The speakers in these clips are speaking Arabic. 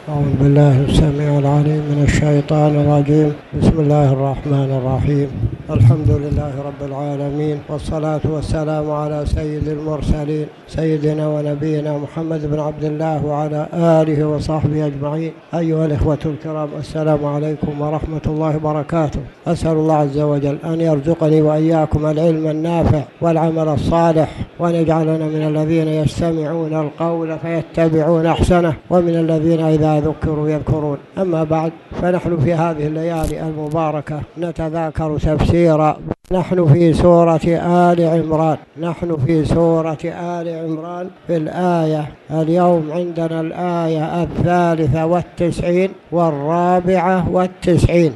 أعوذ بالله السميع العليم من الشيطان الرجيم. بسم الله الرحمن الرحيم. الحمد لله رب العالمين، والصلاة والسلام على سيد المرسلين سيدنا ونبينا محمد بن عبد الله وعلى آله وصحبه أجمعين. أيها الإخوة الكرام، السلام عليكم ورحمة الله وبركاته. أسأل الله عز وجل أن يرزقني وإياكم العلم النافع والعمل الصالح، وأن يجعلنا من الذين يستمعون القول فيتبعون أحسنه، ومن الذين إذا ذكروا يذكرون. أما بعد، فنحن في هذه الليالي المباركة نتذاكر تفسيرا. نحن في سورة آل عمران في الآية اليوم عندنا الآية 93 و94.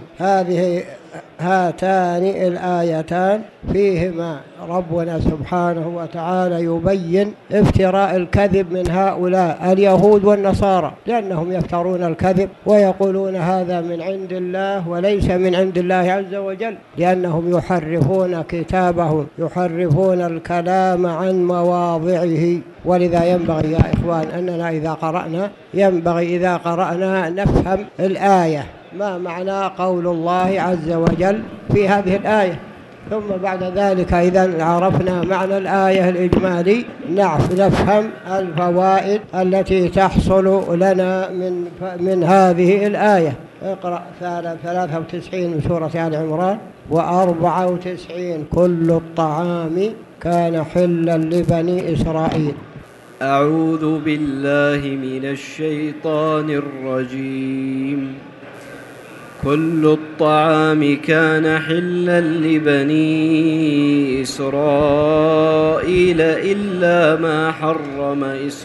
هاتان الآيتان فيهما ربنا سبحانه وتعالى يبين افتراء الكذب من هؤلاء اليهود والنصارى، لأنهم يفترون الكذب ويقولون هذا من عند الله وليس من عند الله عز وجل، لأنهم يحرفون كتابهم، يحرفون الكلام عن مواضعه. ولذا ينبغي يا إخوان أننا إذا قرأنا نفهم الآية، ما معنى قول الله عز وجل في هذه الآية، ثم بعد ذلك إذا عرفنا معنى الآية الإجمالي نفهم الفوائد التي تحصل لنا من هذه الآية. اقرأ 93 من سورة آل عمران و94 كل الطعام كان حلا لبني إسرائيل. أعوذ بالله من الشيطان الرجيم. كل الطعام كان حلا لبني إسرائيل إلا ما حرم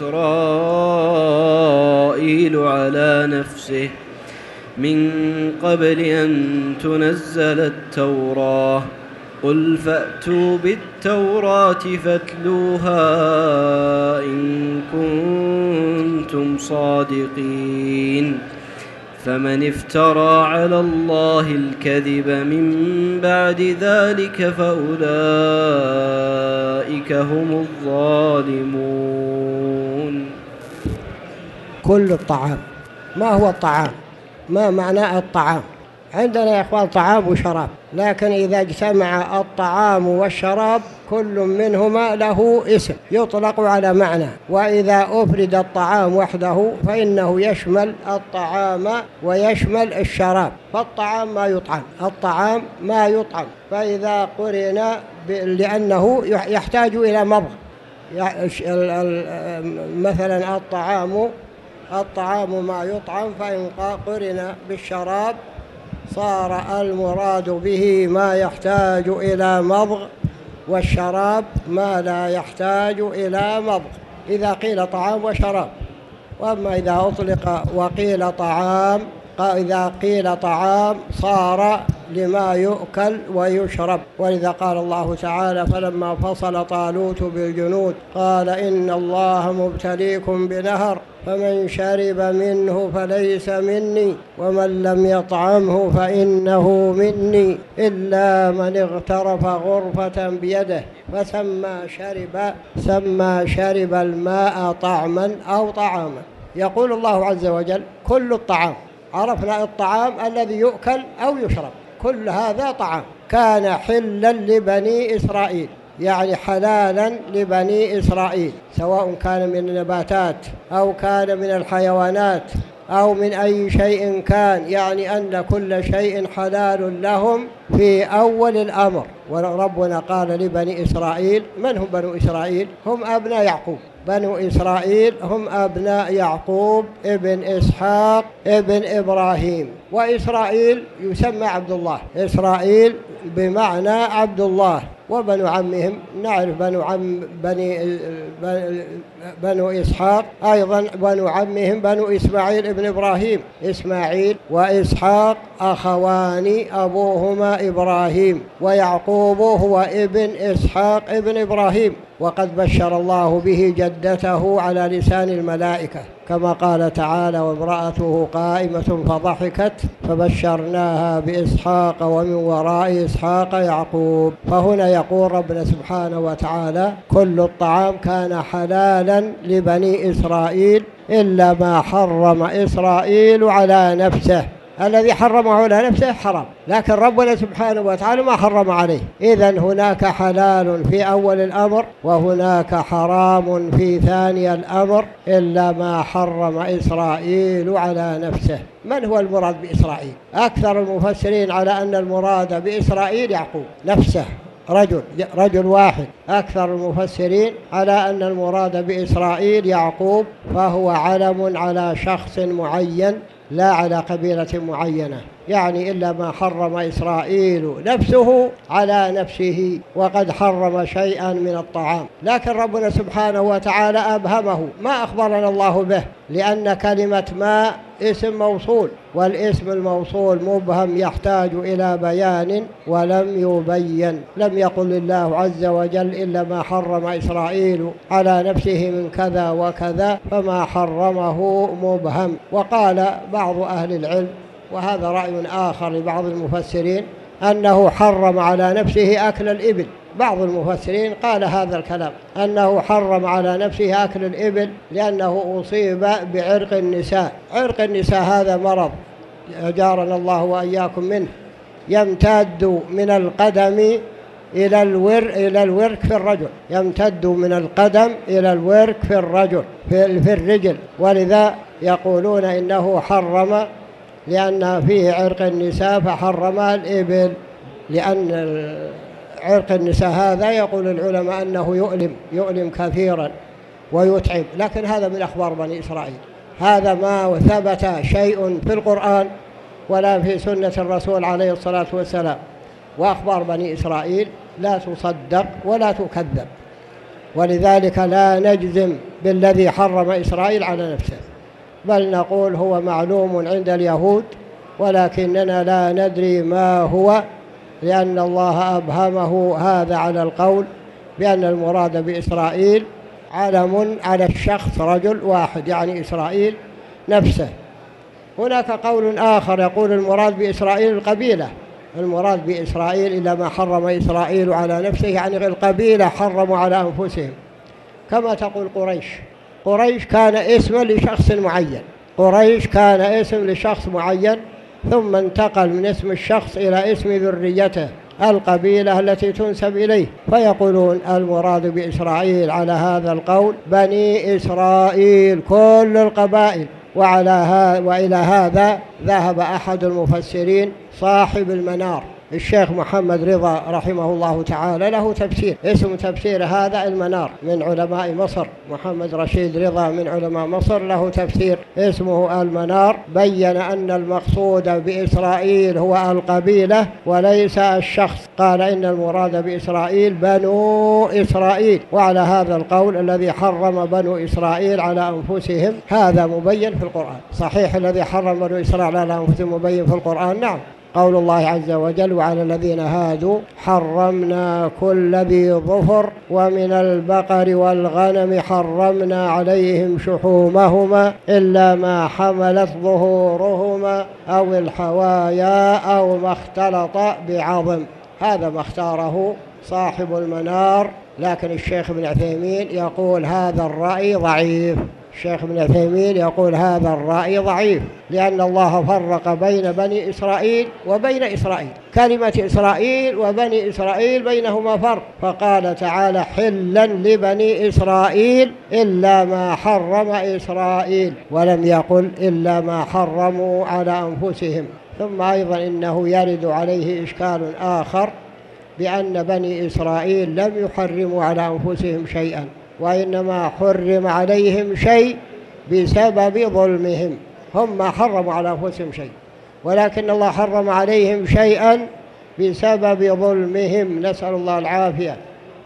إسرائيل على نفسه من قبل أن تنزل التوراة. قل فأتوا بالتوراة فاتلوها إن كنتم صادقين. فمن افترى على الله الكذب من بعد ذلك فأولئك هم الظالمون. كل الطعام، ما هو الطعام؟ ما معنى الطعام؟ عندنا يا إخوان طعام وشراب، لكن إذا اجتمع الطعام والشراب كل منهما له اسم يطلق على معنى، وإذا أفرد الطعام وحده فإنه يشمل الطعام ويشمل الشراب. فالطعام ما يطعم، فإذا قرن لأنه يحتاج إلى مضغ. مثلا الطعام ما يطعم، فإن قرن بالشراب صار المراد به ما يحتاج إلى مضغ، والشراب ما لا يحتاج إلى مضغ، إذا قيل طعام وشراب. وأما إذا أطلق وقيل طعام، إذا قيل طعام صار لما يؤكل ويشرب. ولذا قال الله تعالى: فلما فصل طالوت بالجنود قال إن الله مبتليكم بنهر فمن شرب منه فليس مني ومن لم يطعمه فإنه مني إلا من اغترف غرفة بيده فسمى شرب الماء طعما أو طعاما. يقول الله عز وجل: كل الطعام. عرفنا الطعام الذي يؤكل أو يشرب، كل هذا طعام. كان حلا لبني إسرائيل، يعني حلالا لبني إسرائيل، سواء كان من النباتات أو كان من الحيوانات أو من أي شيء كان، يعني أن كل شيء حلال لهم في أول الأمر. وربنا قال لبني إسرائيل، من هم بنو إسرائيل؟ هم أبناء يعقوب. بنو إسرائيل هم أبناء يعقوب ابن إسحاق ابن إبراهيم. وإسرائيل يسمى عبد الله، إسرائيل بمعنى عبد الله. وبنو عمهم نعرف بنو إسحاق، أيضا بنو عمهم بنو إسماعيل ابن إبراهيم. إسماعيل وإسحاق أخوان أبوهما إبراهيم، ويعقوب هو ابن إسحاق ابن إبراهيم. وقد بشر الله به جدته على لسان الملائكة، كما قال تعالى: وامرأته قائمة فضحكت فبشرناها بإسحاق ومن وراء إسحاق يعقوب. فهنا يقول ربنا سبحانه وتعالى: كل الطعام كان حلالا لبني إسرائيل إلا ما حرم إسرائيل على نفسه. الذي حرمه على نفسه حرام، لكن ربنا سبحانه وتعالى ما حرم عليه. إذن هناك حلال في أول الأمر وهناك حرام في ثاني الأمر إلا ما حرم إسرائيل على نفسه. من هو المراد بإسرائيل؟ أكثر المفسرين على أن المراد بإسرائيل يعقوب نفسه، رجل واحد. أكثر المفسرين على أن المراد بإسرائيل يعقوب، فهو علم على شخص معين لا على قبيلة معينة، يعني إلا ما حرم إسرائيل نفسه على نفسه، وقد حرم شيئا من الطعام. لكن ربنا سبحانه وتعالى أبهمه، ما أخبرنا الله به، لأن كلمة ما اسم موصول، والاسم الموصول مبهم يحتاج إلى بيان ولم يبين. لم يقل الله عز وجل إلا ما حرم إسرائيل على نفسه من كذا وكذا، فما حرمه مبهم. وقال بعض أهل العلم، وهذا رأي آخر لبعض المفسرين، أنه حرم على نفسه أكل الإبل. بعض المفسرين قال هذا الكلام، أنه حرم على نفسه أكل الإبل لأنه أصيب بعرق النساء. عرق النساء هذا مرض أجارنا الله وإياكم منه، يمتد من القدم إلى الورك في الرجل، يمتد من القدم إلى الورك في الرجل في الرجل. ولذا يقولون إنه حرم لأن فيه عرق النساء فحرم الإبل، لأن عرق النساء هذا يقول العلماء أنه يؤلم كثيرا ويتعب. لكن هذا من أخبار بني إسرائيل، هذا ما ثبت شيء في القرآن ولا في سنة الرسول عليه الصلاة والسلام. وأخبار بني إسرائيل لا تصدق ولا تكذب، ولذلك لا نجزم بالذي حرم إسرائيل على نفسه، بل نقول هو معلوم عند اليهود ولكننا لا ندري ما هو، لأن الله أبهمه هذا على القول بأن المراد بإسرائيل علم على الشخص رجل واحد، يعني إسرائيل نفسه. هناك قول آخر يقول المراد بإسرائيل القبيلة، المراد بإسرائيل إلا ما حرم إسرائيل على نفسه، يعني القبيلة حرموا على أنفسهم، كما تقول قريش. قريش كان اسما لشخص معين، قريش كان اسم لشخص معين، ثم انتقل من اسم الشخص إلى اسم ذريته، القبيلة التي تنسب إليه، فيقولون المراد بإسرائيل على هذا القول بني إسرائيل كل القبائل. وإلى هذا ذهب أحد المفسرين صاحب المنار الشيخ محمد رضا رحمه الله تعالى، له تفسير اسم تفسير هذا المنار، من علماء مصر. محمد رشيد رضا من علماء مصر له تفسير اسمه المنار، بين أن المقصود بإسرائيل هو القبيلة وليس الشخص. قال إن المراد بإسرائيل بنو إسرائيل، وعلى هذا القول الذي حرم بنو إسرائيل على أنفسهم هذا مبين في القرآن. صحيح الذي حرم بنو إسرائيل على أنفسهم مبين في القرآن، نعم. قول الله عز وجل: وعلى الذين هادوا حرمنا كل ذي ظفر ومن البقر والغنم حرمنا عليهم شحومهما إلا ما حملت ظهورهما أو الحوايا أو ما اختلط بعظم. هذا ما اختاره صاحب المنار، لكن الشيخ ابن عثيمين يقول هذا الرأي ضعيف. الشيخ ابن عثيمين يقول هذا الرأي ضعيف، لأن الله فرق بين بني إسرائيل وبين إسرائيل. كلمة إسرائيل وبني إسرائيل بينهما فرق، فقال تعالى: حلا لبني إسرائيل إلا ما حرم إسرائيل، ولم يقل إلا ما حرموا على أنفسهم. ثم أيضا إنه يرد عليه إشكال آخر، بأن بني إسرائيل لم يحرموا على أنفسهم شيئا، وإنما حرم عليهم شيء بسبب ظلمهم. هم ما حرموا على أنفسهم شيء، ولكن الله حرم عليهم شيئا بسبب ظلمهم، نسأل الله العافية.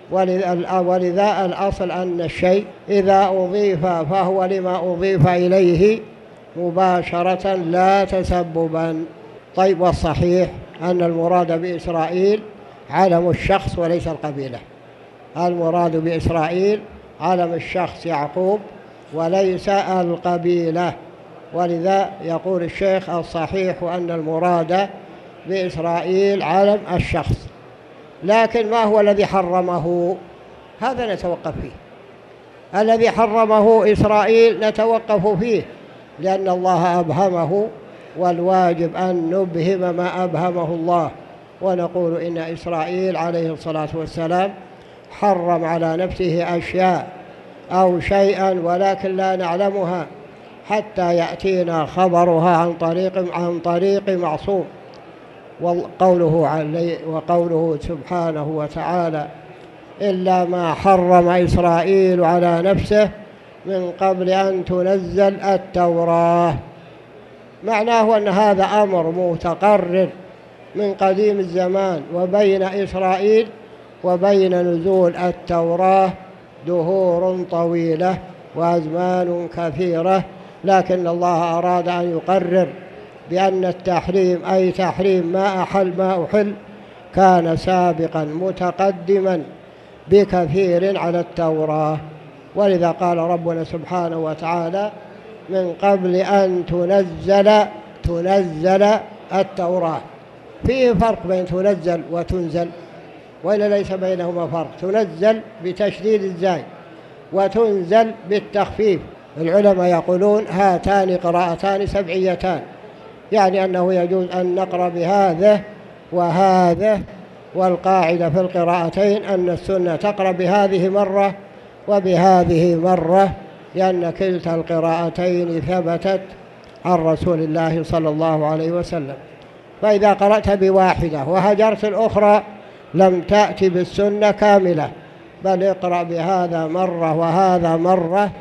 ولذا الأصل أن الشيء إذا أضيف فهو لما أضيف إليه مباشرة لا تسببا. طيب، والصحيح أن المراد بإسرائيل علم الشخص وليس القبيلة. المراد بإسرائيل علم الشخص يعقوب وليس القبيلة. ولذا يقول الشيخ: الصحيح أن المراد بإسرائيل علم الشخص. لكن ما هو الذي حرمه؟ هذا نتوقف فيه. الذي حرمه إسرائيل نتوقف فيه، لأن الله أبهمه، والواجب أن نبهم ما أبهمه الله، ونقول إن إسرائيل عليه الصلاة والسلام حرم على نفسه أشياء أو شيئا ولكن لا نعلمها حتى يأتينا خبرها عن طريق معصوم. وقوله سبحانه وتعالى: إلا ما حرم إسرائيل على نفسه من قبل أن تنزل التوراة. معناه أن هذا أمر متقرر من قديم الزمان، وبين إسرائيل وبين نزول التوراة دهور طويلة وأزمان كثيرة، لكن الله أراد أن يقرر بأن التحريم أي تحريم ما أحل كان سابقا متقدما بكثير على التوراة. ولذا قال ربنا سبحانه وتعالى: من قبل أن تنزل التوراة. فيه فرق بين تنزل وتنزل، وإلا ليس بينهما فرق. تنزل بتشديد الزاي وتنزل بالتخفيف. العلماء يقولون هاتان قراءتان سبعيتان، يعني أنه يجوز أن نقرأ بهذا وهذا، والقاعدة في القراءتين أن السنة تقرأ بهذه مرة وبهذه مرة، لأن كلتا القراءتين ثبتت عن رسول الله صلى الله عليه وسلم. فإذا قرأت بواحدة وهجرت الأخرى لم تأتي بالسنة كاملة، بل اقرأ بهذا مرة وهذا مرة،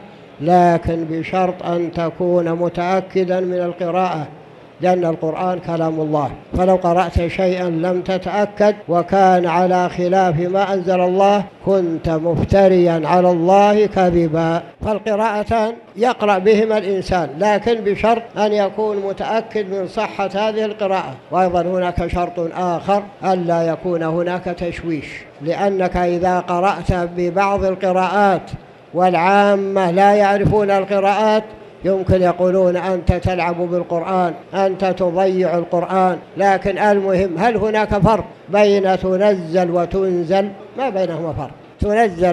لكن بشرط أن تكون متأكدا من القراءة، لأن القرآن كلام الله. فلو قرأت شيئا لم تتأكد وكان على خلاف ما أنزل الله كنت مفتريا على الله كذبا. فالقراءتان يقرأ بهما الإنسان، لكن بشرط أن يكون متأكد من صحة هذه القراءة. وأيضا هناك شرط آخر: ألا يكون هناك تشويش، لأنك إذا قرأت ببعض القراءات والعامة لا يعرفون القراءات يمكن يقولون أنت تلعب بالقرآن، أنت تضيع القرآن. لكن المهم، هل هناك فرق بين تنزل وتنزل؟ ما بينهما فرق. تنزل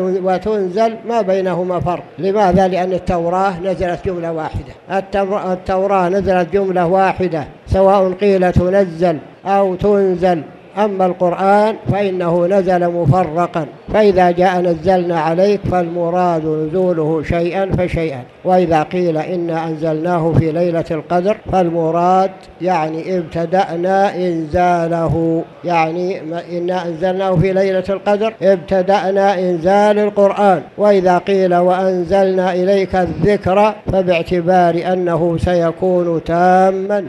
وتنزل ما بينهما فرق. لماذا؟ لأن التوراة نزلت جملة واحدة. التوراة نزلت جملة واحدة، سواء قيل تنزل أو تنزل. أما القرآن فإنه نزل مفرقا، فإذا جاء نزلنا عليك فالمراد نزوله شيئا فشيئا. وإذا قيل إنا أنزلناه في ليلة القدر فالمراد يعني ابتدأنا إنزاله، يعني إنا أنزلناه في ليلة القدر ابتدأنا إنزال القرآن. وإذا قيل وأنزلنا إليك الذكر فباعتبار أنه سيكون تاما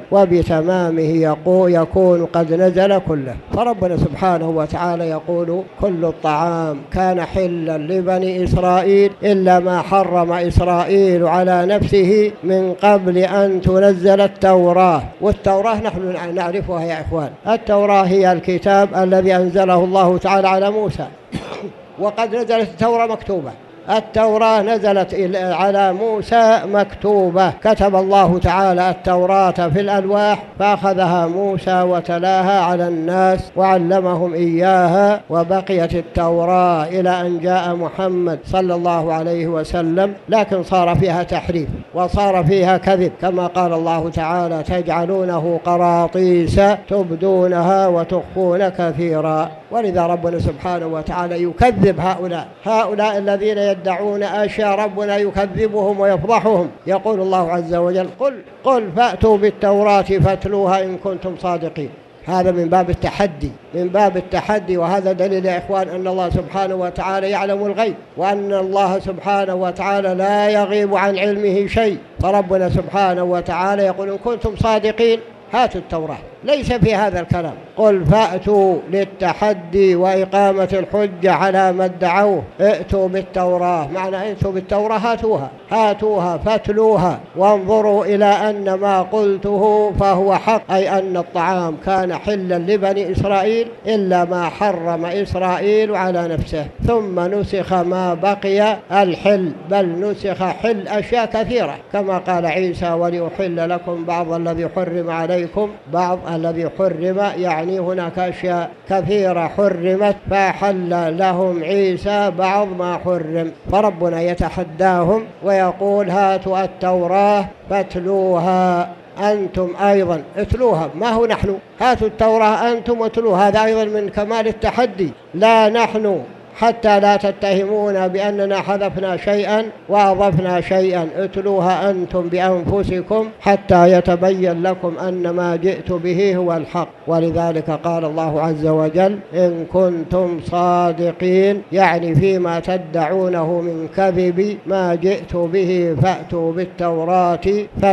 وبتمامه يكون قد نزل كله. فربنا سبحانه وتعالى يقول: كل الطعام كان حلا لبني إسرائيل إلا ما حرم إسرائيل على نفسه من قبل أن تنزل التوراة. والتوراة نحن نعرفها يا إخوان. التوراة هي الكتاب الذي أنزله الله تعالى على موسى وقد نزلت التوراة مكتوبة. التوراة نزلت على موسى مكتوبة، كتب الله تعالى التوراة في الألواح فأخذها موسى وتلاها على الناس وعلمهم إياها. وبقيت التوراة إلى أن جاء محمد صلى الله عليه وسلم، لكن صار فيها تحريف وصار فيها كذب، كما قال الله تعالى: تجعلونه قراطيس تبدونها وتخفون كثيرا. ولذا ربنا سبحانه وتعالى يكذب هؤلاء الذين يدعون أشياء ربنا يكذبهم ويفضحهم. يقول الله عز وجل: قل فأتوا بالتوراة فاتلوها إن كنتم صادقين. هذا من باب التحدي، وهذا دليل يا إخوان أن الله سبحانه وتعالى يعلم الغيب، وأن الله سبحانه وتعالى لا يغيب عن علمه شيء. فربنا سبحانه وتعالى يقول: إن كنتم صادقين هاتوا التوراة. ليس في هذا الكلام. قل فأتوا للتحدي وإقامة الحجة على ما ادعوه. ائتوا بالتوراة، معنى ائتوا بالتوراة هاتوها فاتلوها وانظروا إلى أن ما قلته فهو حق، أي أن الطعام كان حلا لبني إسرائيل إلا ما حرم إسرائيل على نفسه، ثم نسخ ما بقي الحل، بل نسخ حل أشياء كثيرة، كما قال عيسى: ولأحل لكم بعض الذي حرم عليكم بعض الذي حرم، يعني هناك أشياء كثيرة حرمت فحل لهم عيسى بعض ما حرم، فربنا يتحداهم ويقول هاتوا التوراة فاتلوها أنتم أيضا، اتلوها، ما هو نحن، هاتوا التوراة أنتم اتلوها، هذا أيضا من كمال التحدي، لا نحن، حتى لا تتهمون بأننا حذفنا شيئا وأضفنا شيئا، اتلوها أنتم بأنفسكم حتى يتبين لكم أن ما جئت به هو الحق. ولذلك قال الله عز وجل إن كنتم صادقين، يعني فيما تدعونه من كذب ما جئت به فأتوا بالتوراة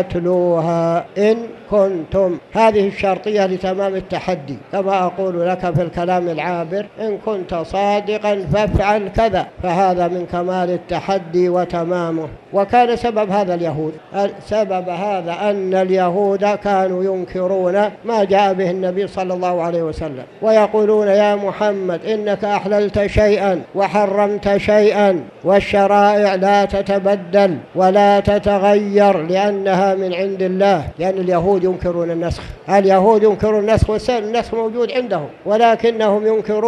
فاتلوها إن كنتم، هذه الشرطية لتمام التحدي، كما أقول لك في الكلام العابر إن كنت صادقا فافعل كذا، فهذا من كمال التحدي وتمامه. وكان سبب هذا اليهود، سبب هذا أن اليهود كانوا ينكرون ما جاء به النبي صلى الله عليه وسلم، ويقولون يا محمد إنك أحللت شيئا وحرمت شيئا، والشرائع لا تتبدل ولا تتغير لأنها من عند الله، لأن اليهود ينكرون النسخ، اليهود ينكرون النسخ، والنسخ موجود عندهم ولكنهم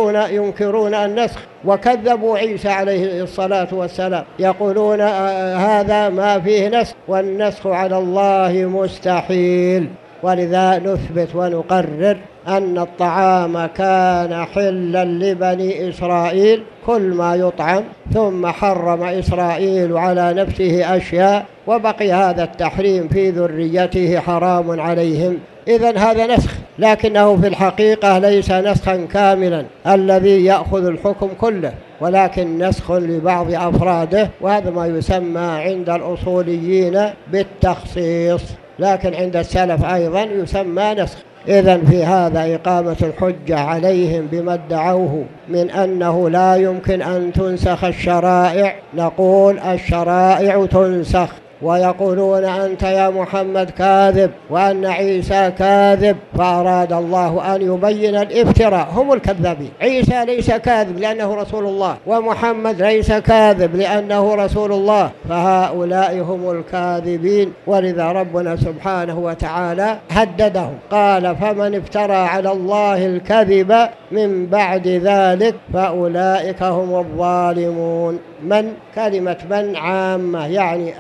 ينكرون النسخ، وكذبوا عيسى عليه الصلاة والسلام، يقولون هذا ما فيه نسخ والنسخ على الله مستحيل. ولذا نثبت ونقرر أن الطعام كان حلا لبني إسرائيل كل ما يطعم، ثم حرم إسرائيل على نفسه أشياء وبقي هذا التحريم في ذريته حرام عليهم. إذن هذا نسخ، لكنه في الحقيقة ليس نسخا كاملا الذي يأخذ الحكم كله، ولكن نسخ لبعض أفراده، وهذا ما يسمى عند الأصوليين بالتخصيص، لكن عند السلف أيضا يسمى نسخ. إذن في هذا إقامة الحجة عليهم بما ادعوه من أنه لا يمكن أن تنسخ الشرائع، نقول الشرائع تنسخ، ويقولون أنت يا محمد كاذب وأن عيسى كاذب، فأراد الله أن يبين الافتراء، هم الكذابين، عيسى ليس كاذب لأنه رسول الله، ومحمد ليس كاذب لأنه رسول الله، فهؤلاء هم الكاذبين. ولذا ربنا سبحانه وتعالى هددهم، قال فمن افترى على الله الكذب من بعد ذلك فأولئك هم الظالمون. من كلمة من عامة، يعني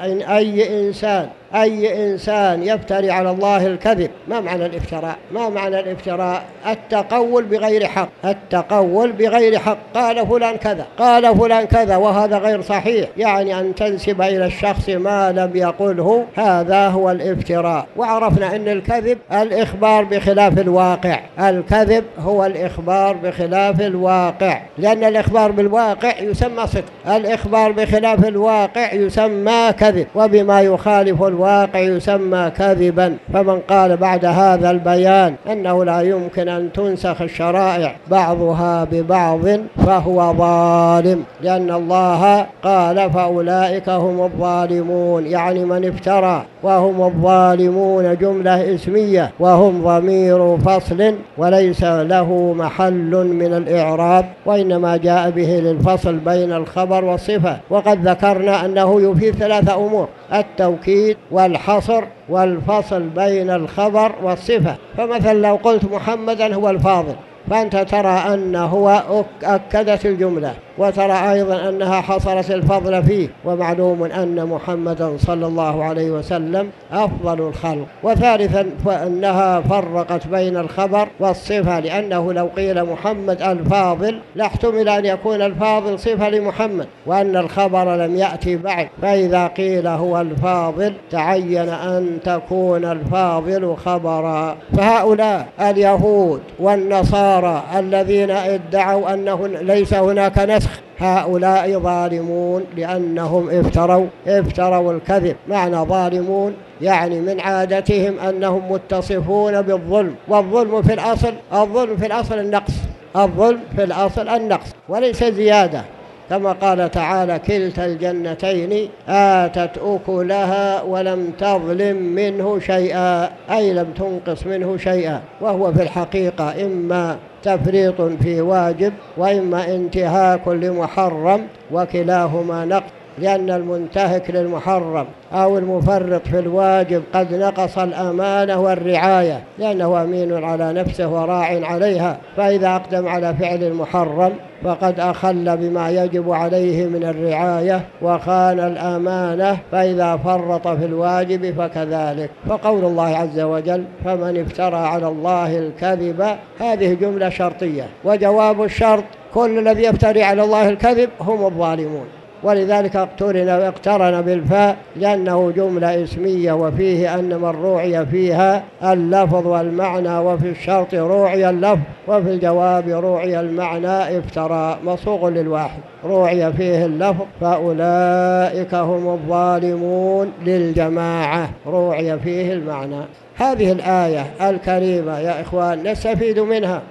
أي إنسان يفتري على الله الكذب. ما معنى الافتراء؟ ما معنى الافتراء؟ التقول بغير حق، التقول بغير حق، قال فلان كذا، قال فلان كذا وهذا غير صحيح، يعني أن تنسب إلى الشخص ما لم يقله، هذا هو الافتراء. وعرفنا أن الكذب الإخبار بخلاف الواقع، الكذب هو الإخبار بخلاف الواقع، لأن الإخبار بالواقع يسمى صدق، الإخبار بخلاف الواقع يسمى كذب، وبما يخالف الواقع يسمى كذبا. فمن قال بعد هذا البيان أنه لا يمكن أن تنسخ الشرائع بعضها ببعض فهو ظالم، لأن الله قال فأولئك هم الظالمون، يعني من افترى، وهم الظالمون جملة اسمية، وهم ضمير فصل وليس له محل من الإعراب، وإنما جاء به للفصل بين الخبر والصفة. وقد ذكرنا أنه يفيد 3 أمور: التوكيد والحصر والفصل بين الخبر والصفة. فمثلا لو قلت محمدا هو الفاضل، فأنت ترى أنه أكدت الجملة، وترى أيضا أنها حصرت الفضل فيه، ومعلوم أن محمدا صلى الله عليه وسلم أفضل الخلق. وثالثا فإنها فرقت بين الخبر والصفة، لأنه لو قيل محمد الفاضل لاحتمل أن يكون الفاضل صفة لمحمد، وأن الخبر لم يأتي بعد، فإذا قيل هو الفاضل تعين أن تكون الفاضل خبرا. فهؤلاء اليهود والنصارى الذين ادعوا أنه ليس هناك نسخ، هؤلاء ظالمون لأنهم افتروا الكذب. معنى ظالمون يعني من عادتهم أنهم متصفون بالظلم، والظلم في الأصل النقص، الظلم في الأصل النقص وليس زيادة، كما قال تعالى كلتا الجنتين آتت أكلها ولم تظلم منه شيئا، أي لم تنقص منه شيئا، وهو في الحقيقة إما تفريط في واجب وإما انتهاك لمحرم، وكلاهما نقص. لأن المنتهك للمحرم أو المفرط في الواجب قد نقص الأمانة والرعاية، لأنه أمين على نفسه وراع عليها، فإذا أقدم على فعل المحرم فقد أخل بما يجب عليه من الرعاية وخان الأمانة، فإذا فرط في الواجب فكذلك. فقول الله عز وجل فمن افترى على الله الكذب، هذه جملة شرطية، وجواب الشرط كل الذي يفتري على الله الكذب هم الظالمون، ولذلك اقترن بالفاء لأنه جملة اسمية، وفيه أن من روعي فيها اللفظ والمعنى، وفي الشرط روعي اللفظ، وفي الجواب روعي المعنى، افترى مصوغ للواحد، روعي فيه اللفظ فأولئك هم الظالمون للجماعة، روعي فيه المعنى. هذه الآية الكريمة يا إخوان نستفيد منها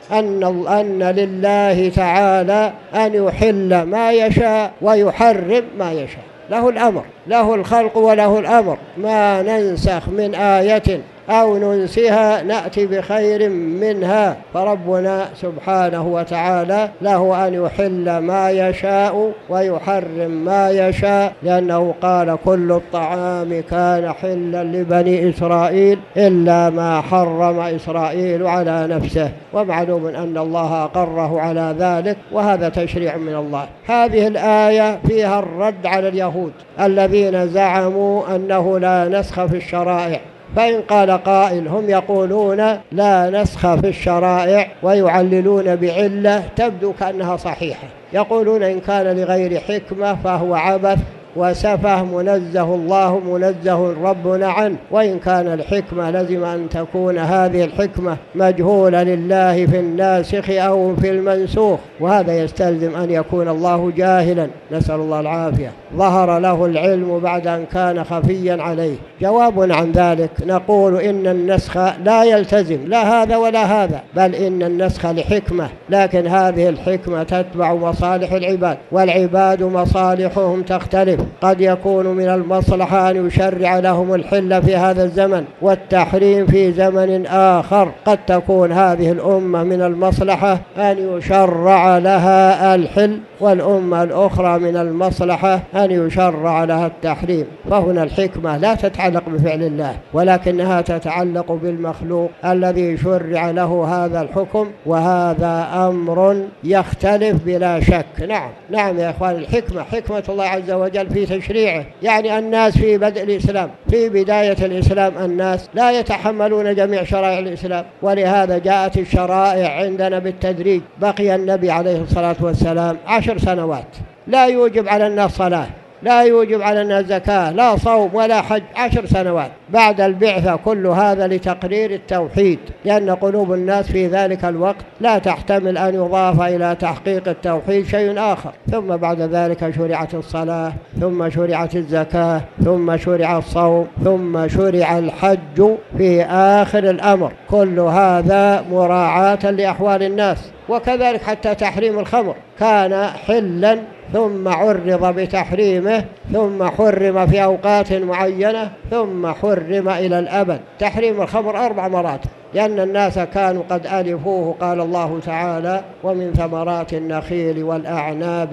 أن لله تعالى أن يحل ما يشاء ويحرم ما يشاء، له الأمر، له الخلق وله الأمر، ما ننسخ من آية أو ننسها نأتي بخير منها، فربنا سبحانه وتعالى له أن يحل ما يشاء ويحرم ما يشاء، لأنه قال كل الطعام كان حلا لبني إسرائيل إلا ما حرم إسرائيل على نفسه، ومعلوم أن الله أقره على ذلك، وهذا تشريع من الله. هذه الآية فيها الرد على اليهود الذين زعموا أنه لا نسخ في الشرائع، فإن قال قائل هم يقولون لا نسخ في الشرائع ويعللون بعلة تبدو كأنها صحيحة، يقولون إن كان لغير حكمة فهو عبث وسفه منزه الله منزه ربنا عنه، وإن كان الحكمة لزم أن تكون هذه الحكمة مجهولة لله في الناسخ أو في المنسوخ، وهذا يستلزم أن يكون الله جاهلا، نسأل الله العافية، ظهر له العلم بعد أن كان خفيا عليه. جواب عن ذلك نقول إن النسخ لا يلتزم لا هذا ولا هذا، بل إن النسخ لحكمة، لكن هذه الحكمة تتبع مصالح العباد، والعباد مصالحهم تختلف، قد يكون من المصلحة أن يشرع لهم الحل في هذا الزمن والتحريم في زمن آخر، قد تكون هذه الأمة من المصلحة أن يشرع لها الحل، والأمة الأخرى من المصلحة أن يشرع لها التحريم، فهنا الحكمة لا تتعلق بفعل الله، ولكنها تتعلق بالمخلوق الذي شرع له هذا الحكم، وهذا أمر يختلف بلا شك. نعم يا إخوان، الحكمة حكمة الله عز وجل في تشريعه، يعني الناس في بدء الإسلام في بداية الإسلام الناس لا يتحملون جميع شرائع الإسلام، ولهذا جاءت الشرائع عندنا بالتدريج. بقي النبي عليه الصلاة والسلام 10 سنوات لا يوجب على الناس صلاة، لا يوجب على الناس زكاة، لا صوم ولا حج، 10 سنوات بعد البعثة، كل هذا لتقرير التوحيد، لأن قلوب الناس في ذلك الوقت لا تحتمل أن يضاف إلى تحقيق التوحيد شيء آخر. ثم بعد ذلك شرعت الصلاة، ثم شرعت الزكاة، ثم شرع الصوم، ثم شرع الحج في آخر الأمر، كل هذا مراعاة لأحوال الناس. وكذلك حتى تحريم الخمر كان حلا ثم عرض بتحريمه، ثم حرم في أوقات معينة، ثم حرم إلى الأبد. تحريم الخمر 4 مرات، لأن الناس كانوا قد ألفوه، قال الله تعالى ومن ثمرات النخيل والأعناب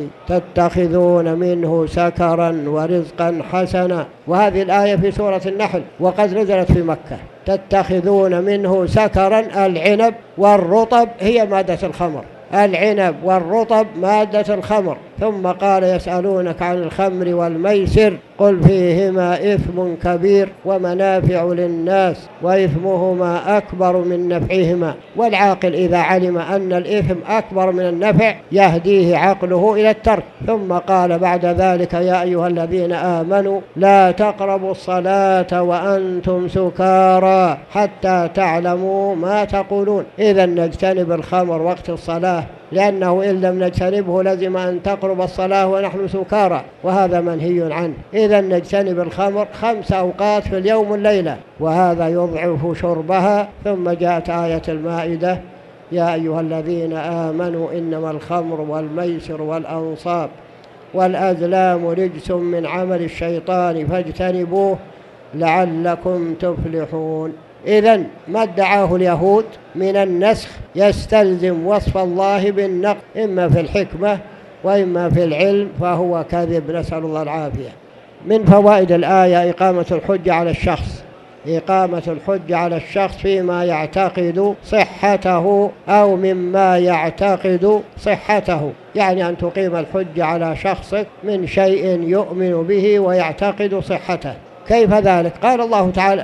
تتخذون منه سكرا ورزقا حسنا، وهذه الآية في سورة النحل، وقد نزلت في مكة. تتخذون منه سكرا، العنب والرطب هي مادة الخمر، العنب والرطب مادة الخمر. ثم قال يسألونك عن الخمر والميسر قل فيهما إثم كبير ومنافع للناس وإثمهما أكبر من نفعهما، والعاقل إذا علم أن الإثم أكبر من النفع يهديه عقله إلى الترك. ثم قال بعد ذلك يا أيها الذين آمنوا لا تقربوا الصلاة وأنتم سكارى حتى تعلموا ما تقولون. إذا نجتنب الخمر وقت الصلاة، لأنه إن لم نجتنبه لزم أن تقرب الصلاة ونحن سكارى، وهذا منهي عنه. إذا نجتنب الخمر 5 أوقات في اليوم والليلة، وهذا يضعف شربها. ثم جاءت آية المائدة يا أيها الذين آمنوا إنما الخمر والميسر والأنصاب والأزلام رجس من عمل الشيطان فاجتنبوه لعلكم تفلحون. إذن ما ادعاه اليهود من النسخ يستلزم وصف الله بالنقص، إما في الحكمة وإما في العلم فهو كذب، نسأل الله العافية. من فوائد الآية إقامة الحجة على الشخص، إقامة الحجة على الشخص فيما يعتقد صحته أو مما يعتقد صحته، يعني أن تقيم الحجة على شخصك من شيء يؤمن به ويعتقد صحته. كيف ذلك؟ قال الله تعالى: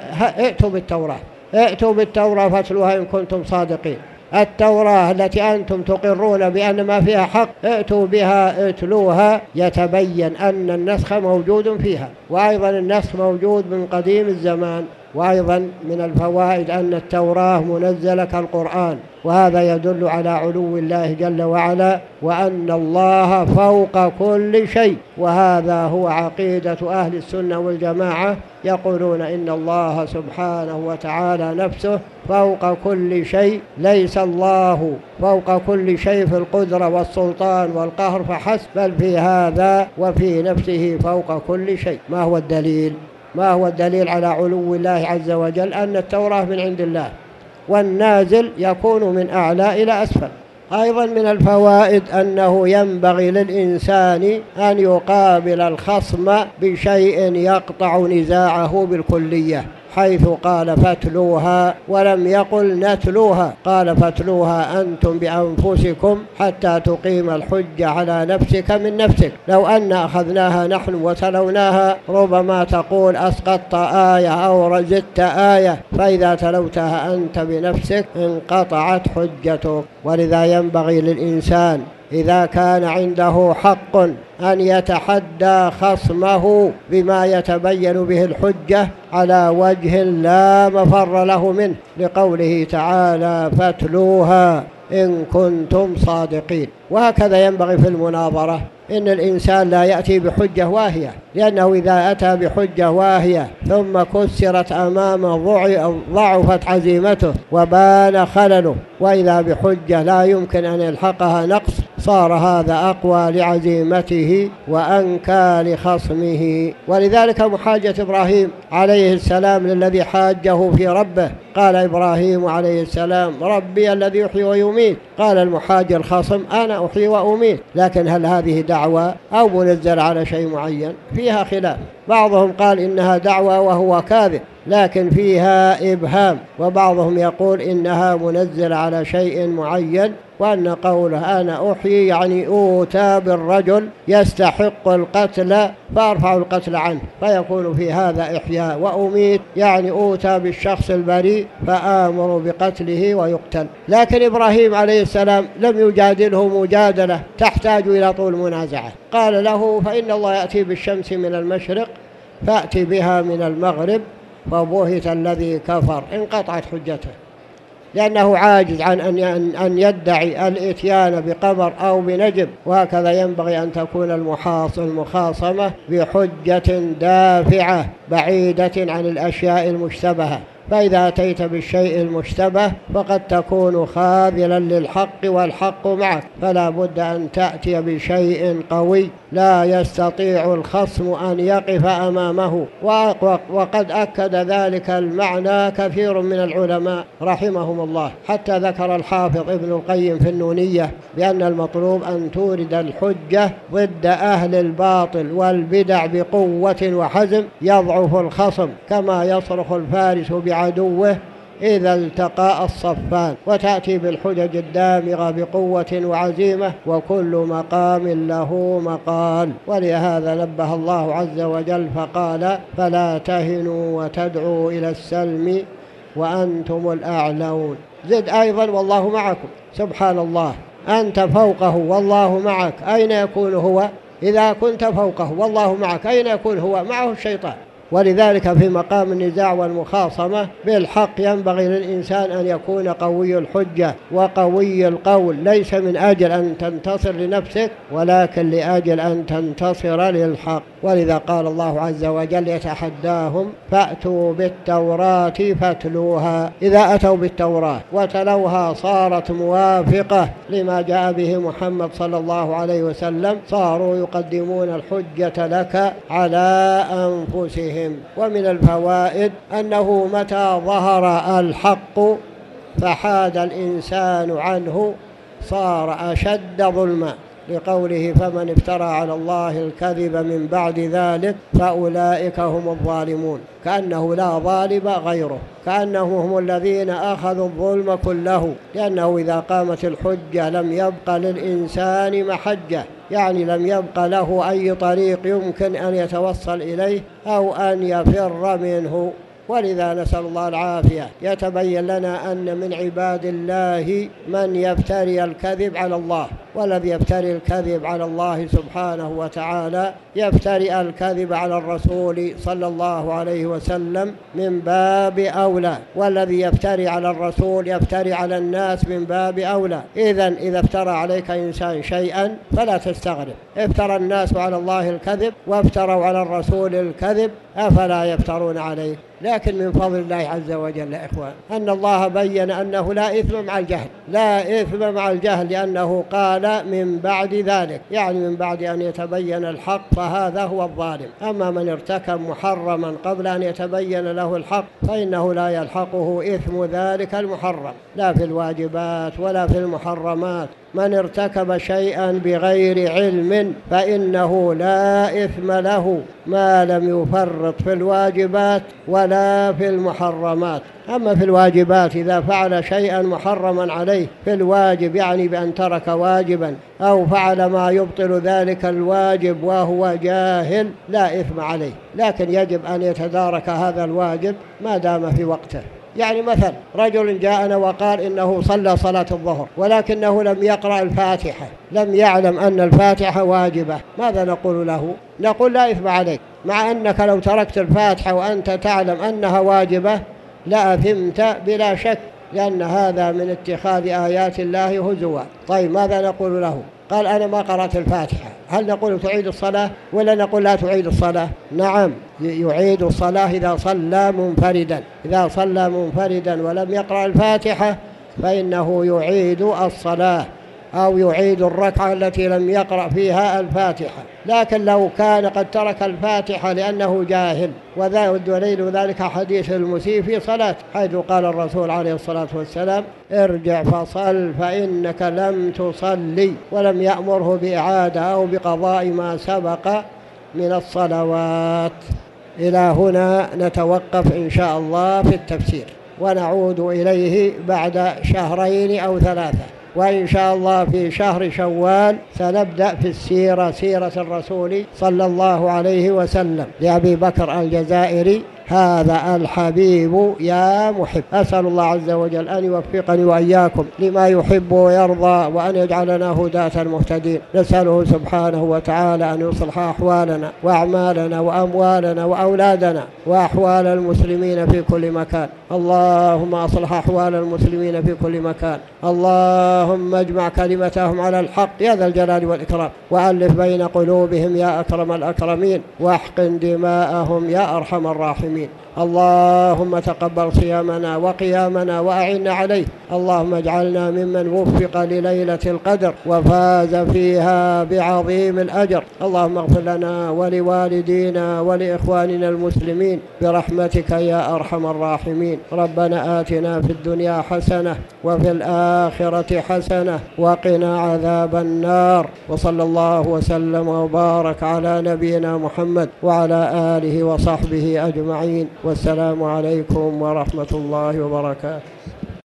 ائتوا بالتوراة فاتلوها إن كنتم صادقين. التوراة التي أنتم تقرون بأن ما فيها حق ائتوا بها اتلوها، يتبين أن النسخ موجود فيها، وأيضا النسخ موجود من قديم الزمان. وأيضا من الفوائد أن التوراة منزلة كالقرآن، وهذا يدل على علو الله جل وعلا، وأن الله فوق كل شيء، وهذا هو عقيدة أهل السنة والجماعة، يقولون إن الله سبحانه وتعالى نفسه فوق كل شيء، ليس الله فوق كل شيء في القدرة والسلطان والقهر فحسب، بل في هذا وفي نفسه فوق كل شيء. ما هو الدليل؟ ما هو الدليل على علو الله عز وجل؟ أن التوراة من عند الله، والنازل يكون من أعلى إلى أسفل. أيضا من الفوائد أنه ينبغي للإنسان أن يقابل الخصم بشيء يقطع نزاعه بالكلية، حيث قال فاتلوها ولم يقل نتلوها، قال فاتلوها أنتم بأنفسكم حتى تقيم الحجة على نفسك من نفسك. لو أن أخذناها نحن وتلوناها ربما تقول أسقطت آية أو زدت آية، فإذا تلوتها أنت بنفسك انقطعت حجتك. ولذا ينبغي للإنسان إذا كان عنده حق أن يتحدى خصمه بما يتبين به الحجة على وجه لا مفر له منه، لقوله تعالى فاتلوها إن كنتم صادقين. وهكذا ينبغي في المناظرة، إن الإنسان لا يأتي بحجة واهية، لأنه إذا أتى بحجة واهية ثم كسرت أمامه ضعفت عزيمته وبان خلله، وإذا بحجة لا يمكن أن يلحقها نقص صار هذا أقوى لعزيمته وأنكى لخصمه. ولذلك محاجة إبراهيم عليه السلام للذي حاجه في ربه، قال إبراهيم عليه السلام ربي الذي يحيي ويميت، قال المحاج الخصم أنا أحيي وأميت. لكن هل هذه دعوة أو منزل على شيء معين؟ فيها خلاف، بعضهم قال إنها دعوة وهو كاذب لكن فيها إبهام، وبعضهم يقول إنها منزل على شيء معين، وأن قوله أنا أحيي يعني أوتى بالرجل يستحق القتل فأرفع القتل عنه، فيكون في هذا إحياء، وأميت يعني أوتى بالشخص البريء فآمر بقتله ويقتل. لكن إبراهيم عليه السلام لم يجادله مجادلة تحتاج إلى طول منازعة، قال له فإن الله يأتي بالشمس من المشرق فأتي بها من المغرب، فبهت الذي كفر، انقطعت حجته، لأنه عاجز عن أن يدعي الإتيان بقمر أو بنجم. وهكذا ينبغي أن تكون المخاصمة بحجة دافعة بعيدة عن الأشياء المشتبهة، فإذا أتيت بالشيء المشتبه فقد تكون خاذلا للحق والحق معك، فلا بد أن تأتي بشيء قوي لا يستطيع الخصم أن يقف أمامه. وقد أكد ذلك المعنى كثير من العلماء رحمهم الله، حتى ذكر الحافظ ابن القيم في النونية بأن المطلوب أن تورد الحجة ضد أهل الباطل والبدع بقوة وحزم يضعف الخصم، كما يصرخ الفارس بعدوه إذا التقى الصفان، وتأتي بالحجج الدامغة بقوة وعزيمة، وكل مقام له مقال. ولهذا نبه الله عز وجل فقال فلا تهنوا وتدعوا إلى السلم وأنتم الأعلون. زد أيضا والله معكم، سبحان الله، أنت فوقه والله معك، أين يكون هو؟ إذا كنت فوقه والله معك أين يكون هو؟ معه الشيطان. ولذلك في مقام النزاع والمخاصمة بالحق ينبغي للإنسان أن يكون قوي الحجة وقوي القول، ليس من أجل أن تنتصر لنفسك ولكن لأجل أن تنتصر للحق. ولذا قال الله عز وجل يتحداهم فأتوا بالتوراة فاتلوها، إذا أتوا بالتوراة وتلوها صارت موافقة لما جاء به محمد صلى الله عليه وسلم، صاروا يقدمون الحجة لك على أنفسهم. ومن الفوائد أنه متى ظهر الحق فحاد الإنسان عنه صار أشد ظلما، لقوله فمن افترى على الله الكذب من بعد ذلك فأولئك هم الظالمون، كأنه لا ظالم غيره، كأنهم هم الذين أخذوا الظلم كله، لأنه إذا قامت الحجة لم يبق للإنسان محجة، يعني لم يبق له أي طريق يمكن أن يتوصل إليه أو أن يفر منه. ولذا نسأل الله العافية. يتبين لنا أن من عباد الله من يفتري الكذب على الله، والذي يفتري الكذب على الله سبحانه وتعالى يفتري الكذب على الرسول صلى الله عليه وسلم من باب أولى، والذي يفتري على الرسول يفتري على الناس من باب أولى. إذا افترى عليك إنسان شيئا فلا تستغرب، افترى الناس على الله الكذب وافتروا على الرسول الكذب، أفلا يفترون عليه؟ لكن من فضل الله عز وجل يا إخوان أن الله بين أنه لا إثم مع الجهل، لا إثم مع الجهل، لأنه قال من بعد ذلك، يعني من بعد أن يتبين الحق فهذا هو الظالم. أما من ارتكب محرما قبل أن يتبين له الحق فإنه لا يلحقه إثم ذلك المحرم، لا في الواجبات ولا في المحرمات. من ارتكب شيئا بغير علم فإنه لا إثم له ما لم يفرط في الواجبات ولا في المحرمات. أما في الواجبات إذا فعل شيئا محرما عليه في الواجب، يعني بأن ترك واجبا أو فعل ما يبطل ذلك الواجب وهو جاهل، لا إثم عليه، لكن يجب أن يتدارك هذا الواجب ما دام في وقته. يعني مثلا رجل جاءنا وقال إنه صلى صلاة الظهر ولكنه لم يقرأ الفاتحة، لم يعلم أن الفاتحة واجبة، ماذا نقول له؟ نقول لا إثم عليك، مع أنك لو تركت الفاتحة وأنت تعلم أنها واجبة لأثمت بلا شك، لأن هذا من اتخاذ آيات الله هزوا. طيب ماذا نقول له؟ قال أنا ما قرأت الفاتحة، هل نقول تعيد الصلاة ولا نقول لا تعيد الصلاة؟ نعم، يعيد الصلاة إذا صلى منفردا، إذا صلى منفردا ولم يقرأ الفاتحة فإنه يعيد الصلاة أو يعيد الركعة التي لم يقرأ فيها الفاتحة. لكن لو كان قد ترك الفاتحة لأنه جاهل، ودليل ذلك حديث المسيء في صلاة، حيث قال الرسول عليه الصلاة والسلام ارجع فصل فإنك لم تصلي، ولم يأمره بإعادة أو بقضاء ما سبق من الصلوات. إلى هنا نتوقف إن شاء الله في التفسير، ونعود إليه بعد شهرين أو ثلاثة، وإن شاء الله في شهر شوال سنبدأ في السيرة، سيرة الرسول صلى الله عليه وسلم لأبي بكر الجزائري، هذا الحبيب يا محب. أسأل الله عز وجل أن يوفقني وإياكم لما يحب ويرضى، وأن يجعلنا هداة مهتدين. نسأله سبحانه وتعالى أن يصلح أحوالنا وأعمالنا وأموالنا وأولادنا وأحوال المسلمين في كل مكان. اللهم أصلح أحوال المسلمين في كل مكان، اللهم اجمع كلمتهم على الحق يا ذا الجلال والإكرام، وألف بين قلوبهم يا أكرم الأكرمين، واحقن دماءهم يا أرحم الراحمين. اللهم تقبل صيامنا وقيامنا وأعنا عليه. اللهم اجعلنا ممن وفق لليلة القدر وفاز فيها بعظيم الأجر. اللهم اغفر لنا ولوالدينا ولإخواننا المسلمين برحمتك يا أرحم الراحمين. ربنا آتنا في الدنيا حسنة وفي الآخرة حسنة وقنا عذاب النار. وصلى الله وسلم وبارك على نبينا محمد وعلى آله وصحبه أجمعين، والسلام عليكم ورحمة الله وبركاته.